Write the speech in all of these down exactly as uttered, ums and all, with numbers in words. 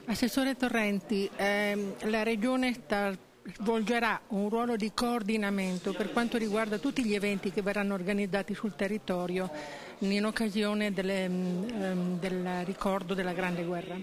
Assessore Torrenti, ehm, la Regione sta, svolgerà un ruolo di coordinamento per quanto riguarda tutti gli eventi che verranno organizzati sul territorio in occasione delle, ehm, del ricordo della Grande Guerra.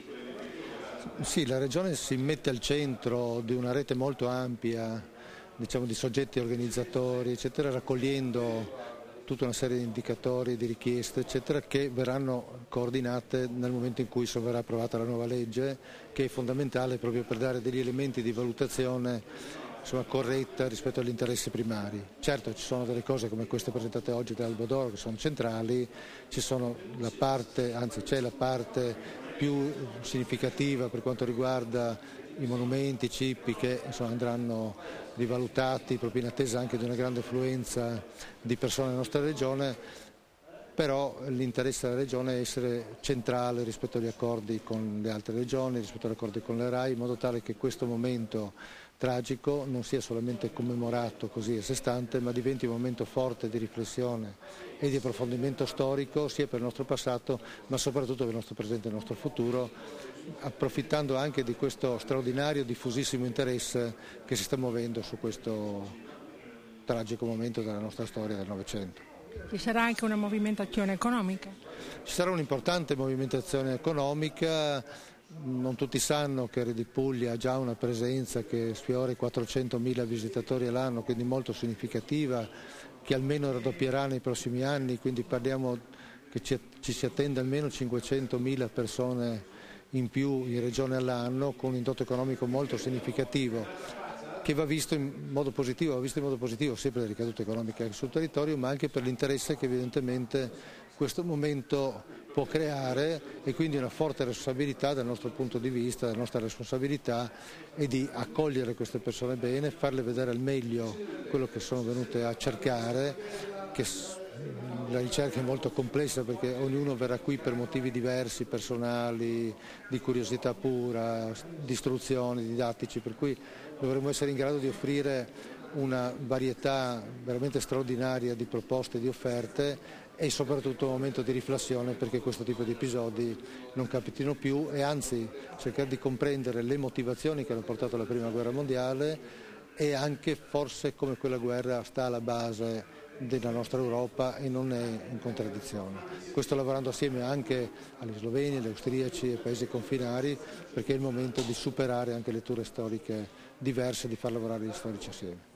Sì, la Regione si mette al centro di una rete molto ampia, diciamo, di soggetti organizzatori, eccetera, raccogliendo tutta una serie di indicatori, di richieste, eccetera, che verranno coordinate nel momento in cui verrà approvata la nuova legge, che è fondamentale proprio per dare degli elementi di valutazione, insomma, corretta rispetto agli interessi primari. Certo, ci sono delle cose come queste presentate oggi da Albodoro che sono centrali, ci sono la parte, anzi c'è la parte più significativa per quanto riguarda i monumenti, i cippi che insomma, andranno rivalutati proprio in attesa anche di una grande affluenza di persone nella nostra regione, però l'interesse della regione è essere centrale rispetto agli accordi con le altre regioni, rispetto agli accordi con le RAI, in modo tale che questo momento tragico non sia solamente commemorato così a sé stante, ma diventi un momento forte di riflessione e di approfondimento storico sia per il nostro passato ma soprattutto per il nostro presente e il nostro futuro, approfittando anche di questo straordinario diffusissimo interesse che si sta muovendo su questo tragico momento della nostra storia del Novecento. Ci sarà anche una movimentazione economica? Ci sarà un'importante movimentazione economica, non tutti sanno che Re di Puglia ha già una presenza che sfiora i quattrocentomila visitatori all'anno, quindi molto significativa, che almeno raddoppierà nei prossimi anni, quindi parliamo che ci, ci si attende almeno cinquecentomila persone in più in regione all'anno, con un indotto economico molto significativo, che va visto in modo positivo, va visto in modo positivo sia per le ricadute economiche sul territorio, ma anche per l'interesse che evidentemente questo momento può creare, e quindi una forte responsabilità dal nostro punto di vista, la nostra responsabilità è di accogliere queste persone bene, farle vedere al meglio quello che sono venute a cercare, che la ricerca è molto complessa perché ognuno verrà qui per motivi diversi, personali, di curiosità pura, di istruzioni, didattici, per cui dovremmo essere in grado di offrire una varietà veramente straordinaria di proposte, di offerte e soprattutto un momento di riflessione perché questo tipo di episodi non capitino più e anzi cercare di comprendere le motivazioni che hanno portato alla Prima Guerra Mondiale e anche forse come quella guerra sta alla base della nostra Europa e non è in contraddizione. Questo lavorando assieme anche agli sloveni, agli austriaci e ai paesi confinari, perché è il momento di superare anche letture storiche diverse, di far lavorare gli storici assieme.